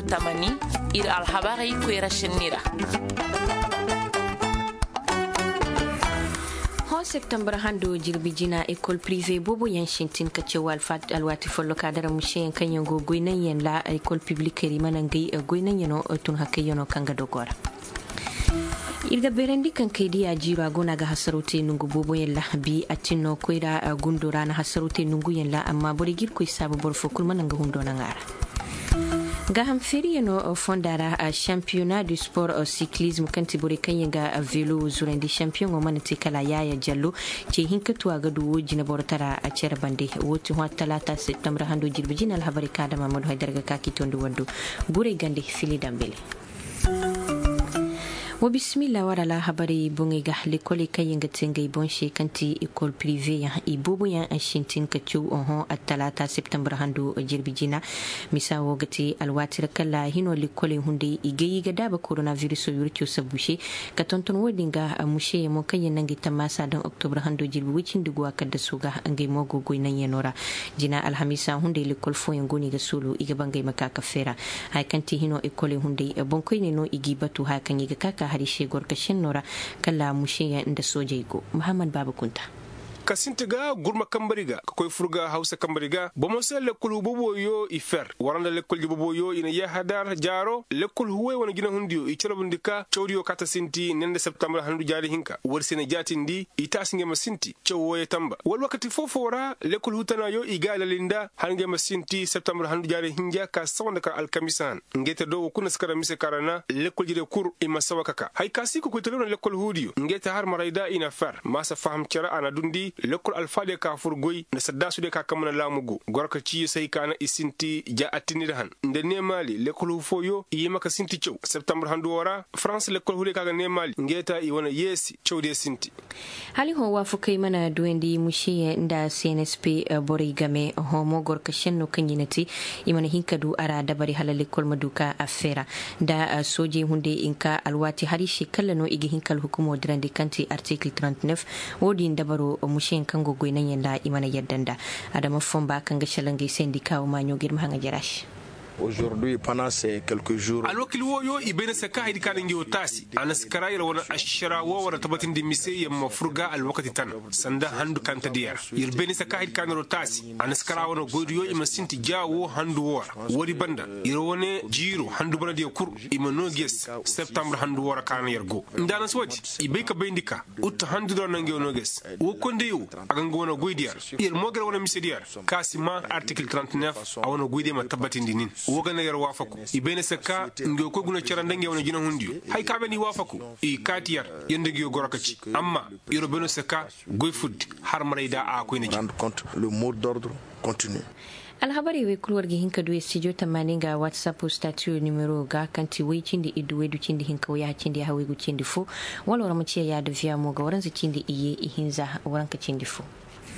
tamani ir alhabari kwera shinira. September hando jirbijina école privée bobo yan shintin ka cewa alwati follo kadara mushe kan yango goinan yan la école publique ri manangai goinan yano tun hakka yano kanga dogora irga berendi kan kaidi ya jiro agona ga hasarote nungu bobo yan la bi atino koira gundura na hasarote nungu yan la amma bori gir ko sabu bor fokul mananga hundo na ngara Gaham Feriano fondara a championnat du sport cyclisme kanti bore kanyanga vélo zurendi champion o manati kala yaya jallo ce hinkatu aga du jina bortara a cer bande woti ho talata septembre hando jirbijina al habari kada mamadou haydarga kaki tondo wando bure gande fili dambele wa bismillah wara la habari bungi ga l'école kayinga tengay bonche kanti école privée ya ibobo ya ashintin kachu oho atalata septembre hando jirbijina misawo gati alwatir kala hino l'école hunde igayi ga daba coronavirus yurcho sabushi ka tonton wodinga mushe mo kayen nangi tamasa dan octobre hando jirbi wicin dugo akada suga angay mogo goinan yenora jina alhamisa hunde l'école fo ngoni ga solo iga bangay makaka fera hay kanti hino école hunde bonkoy no igi batu ha kan iga kaka harishe gorkashin nora kala mushe ya inda sojaigo Muhammad Babu Kunta kasintiga gurma kambariga koy furga hausa kambariga bomo se lekul bobo yo ifer waranda lekul bobo yo ina ya hadar jaro lekul huwe wona gina hundiyo i corobundika chawdiyo kata sinti nende septembre handu jari hinka worsene jatindi ita singe masinti chawwoye tamba wal wakati fofora lekul hutana yo igala linda hange masinti septembre handu jari hinja ka sawanda ka alkamisan ngete do kuna skara mise karana lekul jide kur ima sawakaka hay kasi ko telona lekul hudiyo ngete har maraida ina fer masa faham kera ana dundi lekol alfade ka furgoy na saddasu de ka kamana lamugo gorka ci sai kana isinti ja atini han nde nemali lekol foyo yima ka sinti cew septembre handu wara france lekol hude ka nemali ngeta i wona yesi cew de sinti hali ho wa fukai mana duendi mushiye nda CNSP bori game homo gorka shenno kanyinati imana hinkadu ara dabari hala lekol maduka afera da soje hunde inka alwati hari shekalla no igi hinkal hukumo dirande kanti article 39 wodi dabaro shin kango goinan yanda imana yaddanda adama fomba kanga shalangai sendika o manyo girma hanga jarash aujourd'hui pendant ces quelques jours alwakil woyo ibene saka haydi kana ngi otasi anas karayra wona ashara wo wara tabatin de mise yamma furga alwakati tan sanda handu kanta diyar yirbene saka haydi kana rotasi anas kara wona goydo ima sinti jawo handu wora wori banda irwone jiro handu bana de kur ima no ges septembre handu wora kana yargo ndana swadi ibe ka bindika utta handu do nangi no ges wo konde yo aga ngona goydiyar ir mogra wona mise diyar kasima article 39 awona goyde ma tabatin dinin wogana yar wafaku ibene saka ngi ko guna charandange wona jina hundiyo hay kabe ni wafaku i katiyar yende gi gorakaci amma yoro beno saka goy fud har marayda a ko ni rendre compte le mot d'ordre continue alhabari we kulwar gi hinka duwe studio tamani ga whatsapp statue numero ga kanti wai cindi idu we du cindi hinka waya cindi hawe gu cindi fu walora mu ce ya da fiya mu ga waran su cindi iye ihinza waran ka cindi fu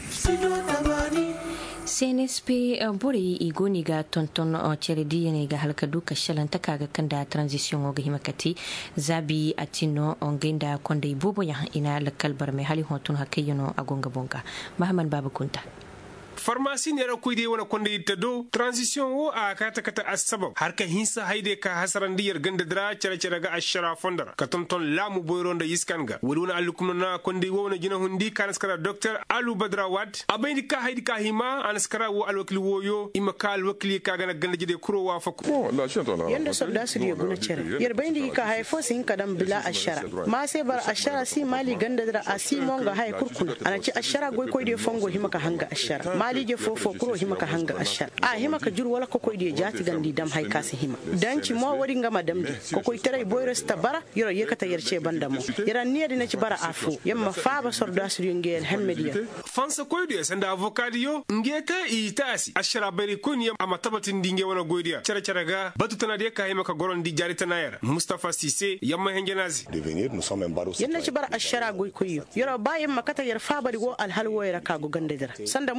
CNSP bori igoni ga tonton cheredi ne ga halka duka shalanta kaga kanda transition o ga himakati zabi atino ongenda konde bobo ya ina lakal barme hali hotun hakayno agonga bonga Muhammad Babu Kunta pharmacie ne rakoyde wona konde yitta do transition wo a kata kata asbab har ka hinsa hayde ka hasarandi yer gande dra cere ga ashara fondara ka tonton lamu boyronda yiskanga woni wona allukum na konde wo wona jina hundi kanaskara docteur Alou Badra Wad abayni ka haydi ka hima anaskara wo alwakil wo yo ima ka alwakil ka gana gande jide kuro wa fakku yanda solda su yo guna cere yer bayni ka hay fo sin kadam bila ashara ma sai bar ashara si mali gande dra asimo ga hay kurkuna anaci ashara goy koyde fongo hima ka hanga ashara mali je fofo kuro hima ka hanga ashar a hima ka jur wala ko koy de jati gandi dam hay kasi hima danci mo wari ngama damdi ko koy tere boyro sta bara yoro yekata yerce bandamo yara niedi na ci bara afu yamma faaba sorda sur ngel hemmediya fansa koy de sanda avocat yo ngeta itasi ashara bari kun yam amatabatin dinge wona goydiya cere ga batutana de ka hima ka goron di jari tanayara Mustafa Cissé yamma hengenazi devenir nous sommes embarrassés yenna ci bara ashara goy koy yoro baye makata yer faaba di go al halwo yara ka go gande dara sanda musor ka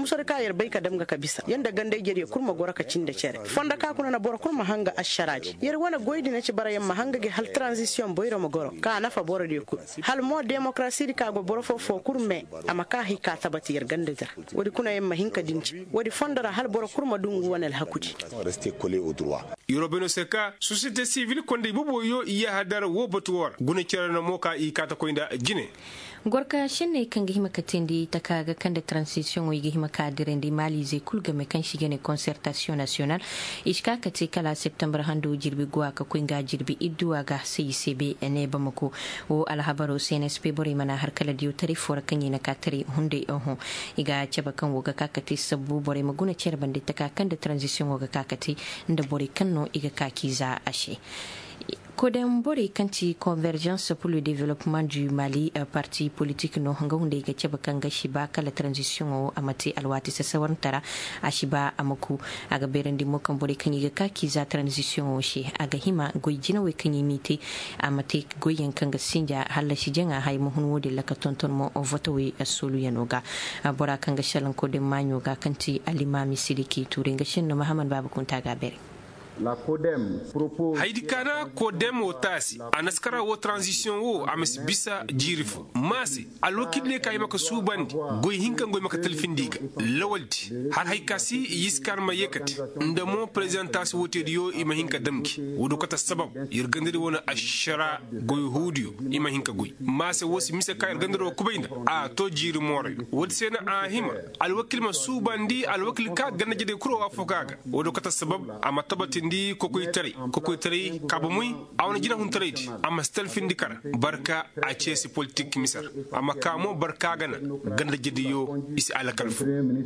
yer bai ka damga ka bisa yanda ganda gere kurma gora ka cinda cere fonda ka kuna na bora kurma hanga asharaji yer wana goydi na ci bara yamma hanga ge hal transition boyro mo goro ka nafa bora de ku hal mo demokrasi ka go bora fo kurme ama ka hi ka tabati yer ganda jar wadi kuna yamma hinka dinci wadi fondara hal bora kurma dungu wana al hakuti rester collé au droit Yorobeno seka société civile konde bobo yo iya hadara wo batuwar gune cerana moka i kata koinda jine gorka shinne kan gihima katendi takaga kan da transition o gihima kadirendi mali ze kulga me kan shigene concertation nationale iska kate kala september hando jirbi gwa ka koinga jirbi idduwa ga CCB ene bamako o alhabaro CNSP bori mana har kala diyo tari fora kan yina katari hunde oho iga chaba kan woga kakati sabu bori maguna cherbande takakan da transition woga kakati nda bori kanno iga kakiza ashe Kodem bori kanti Convergence pour le développement du Mali parti politique no hanga hunde ga ceba kanga shiba kala transition o amati alwati sasawan tara ashiba amaku aga berendi mo kan bori kanyi ga kaki za transition o shi aga hima goyjina we kanyi miti amati goyen kanga sinja halla shi jenga hay mo hun wodi la ka tonton mo o voto we asulu yanoga bora kanga shalan kodem manyo ga kanti alimami sidiki turinga shinno Muhammad Baba kunta ga bere La CODEM propose haidi kana CODEM o tasi anaskara wo transition wo amis bisa jirifu masi alokidne kay maka subandi goy hinka goy maka telfindiga lawalti har hay kasi yiskar ma yekati ndamo presentation wote yo ima hinka damki wodo kata sabab yirgandiri wona ashara goy hudiyo ima hinka goy masi wosi mise kay yirgandiro kubayna a to jiri more wodi sena a hima alwakil ma subandi alwakil ka ganna jede kuro afokaga wodo kata sabab amatabati ndi kokoy tari kabumuy awna jina hun taraydi amma stelfin dikara barka a cesi politique misar amma kamo barka gana ganda jediyo isi ala kalfu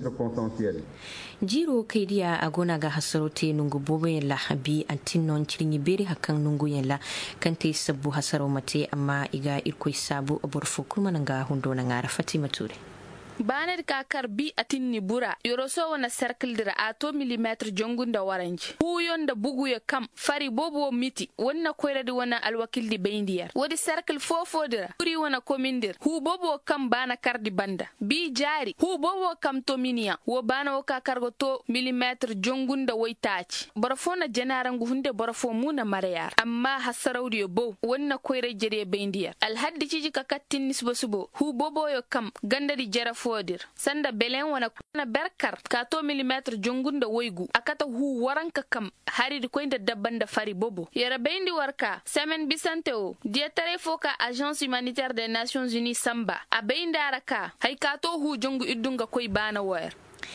jiro kaidiya agona ga hasarote nungu bobe la habi antinon cirinyi beri hakan nungu yella kante sabbu hasaro mate amma iga irkoy sabu aborfo kuma nanga hundo na ngara Fatima Ture banar kakar bi atinni bura yoroso wana circle dira ato millimeter jongunda waranji huyon da bugu ya kam fari bobo miti wanna koyradi wana alwakil di bendiyar wadi circle fofo dira puri wana komindir hu bobo kam bana kardi banda bi jari hu bobo kam to minia wo bana wo kakargo to millimeter jongunda woitaci borofona janarangu hunde borofo muna marayar amma hasaraudi yo bo wanna koyre jere bendiyar alhaddi ciji kakatin nisbo subo hu bobo yo kam gandari jara fodir sanda belen wana kuna berkar kato millimeter jongunda woygu akata hu waranka kam haridi koinda dabbanda fari bobo yara bendi warka semen bisanteo dietare foka agence humanitaire des nations unies samba a bendi araka hay kato hu jongu idunga koy bana wayar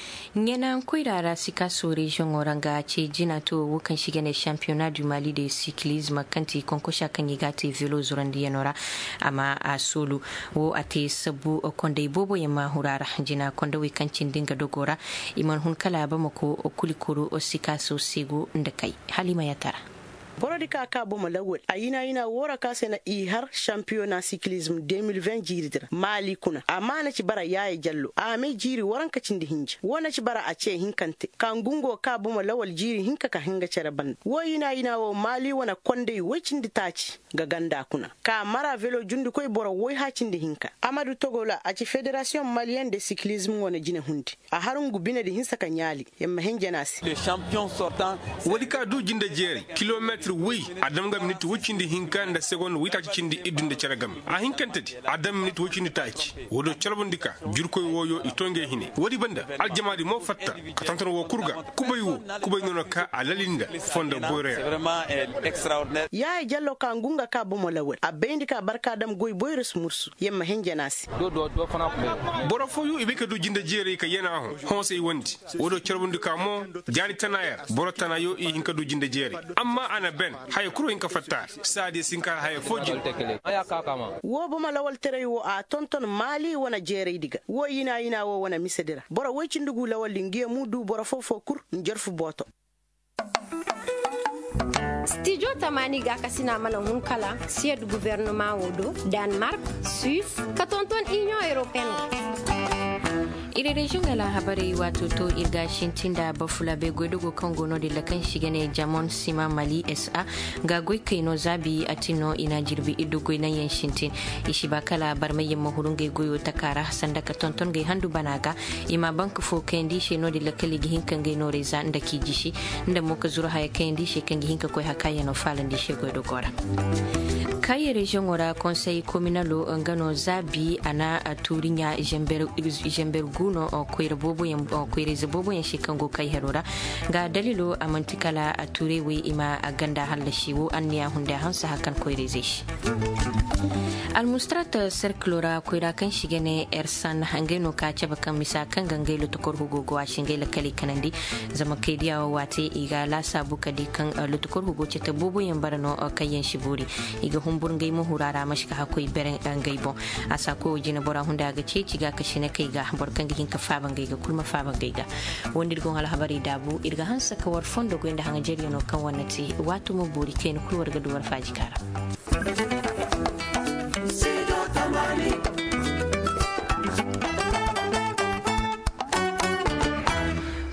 Nyana koirara sika so region oranga ce jina to wukan shige ne championnat du Mali de cyclisme kanti konkosha kan yigate velo zurandi yanora ama a solo wo ate sabu konde bobo yama hurara jina konde wikancin dinga dogora iman hun kala ba mako kulikuru o sika so sego ndakai Halima Yatara borodi ka ka bo malawol ayina wora ka sena i har championnat cyclisme 2020 jiridira Mali kuna amana ci bara yaye jallo ame jiri waran ka cindi hinja wona ci bara a ce hinkante kangungo ka bo malawol jiri hinka ka hinga cere ban wo yina wo Mali wana konde wicindi taci ga ganda kuna ka mara velo jundu koy boro woy ha cindi hinka Amadou Togola a ci fédération malienne de cyclisme wona jine hundi a harungu bine de hinsa ka nyali yamma henjanasi le champion sortant wadi ka du jinde jeri kilomètre wi adam gam nit wucindi hinkanda second wita cindi idunde ceragam a hinkantati adam nit wucindi taci wodo cerbondika jurkoy woyo itonge hine wadi banda aljamaadi mo fatta ka tantan wo kurga kubay nono ka alalinda fonda boyre c'est vraiment extraordinaire yaay jallo ka ngunga ka bo mo lawol a bendi ka barka dam goy boyre smursu yemma henjanasi do fana boro foyu ibe ka du jinde jeri ka yena ho honse wondi wodo cerbondika mo jani tanaya boro tanayo i hinka du jinde jeri amma ana ben hay kuro hinka fatta sadi sinka hay foji wo bo malawol tere wo a tonton Mali wana jere diga wo yina wo wana misedira boro wo cindugu lawol lingiye mudu boro fofo kur njorfu boto Studio Tamani ga kasina mana hun kala siège gouvernement wodo Danemark Suisse katonton Union Européenne ire region ala habari wato to irga shintin da bafula be godogo kan gono de lakan shigane jamon sima mali sa ga goy kaino zabi atino ina jirbi idu goy nan yan shintin ishi bakala barmayen mahurun ga goyo takara sanda ka tonton ga handu banaga ima bank fo kendi she no de lakali gihin kan ga no reza nda ki jishi nda mo ka zura haya kendi she kan gihin ka koy hakaya no falan di she goy do gora kaye region ora conseil communalo ngano zabi ana turinya jember guno o koyre bobo yam o koyre bobo yan shikango kai herora ga dalilo amantikala turewe ima ganda halla shiwo anniya hunda hansa hakan koyre zeshi almustrat circulora koyra kan shigene ersan hangeno ka caba kan misa kan gangelo to korgo go ashingela kali kanandi zama kaidiya wate iga la sabu kadi kan lutukor hugo ceta bobo yan barano kayen shiburi iga humbur ngai mu hurara mashka hakoi beren ngaibo asako jina bora hunda ga ceci ga kashine kai ga borkan gihin ka faban gaiga kulma faban gaiga wondir gon hala habari dabu irga hansa ka war fondo go inda hanga jeriyo no kan wannati watu mo buri ken kulwar ga duwar faji kara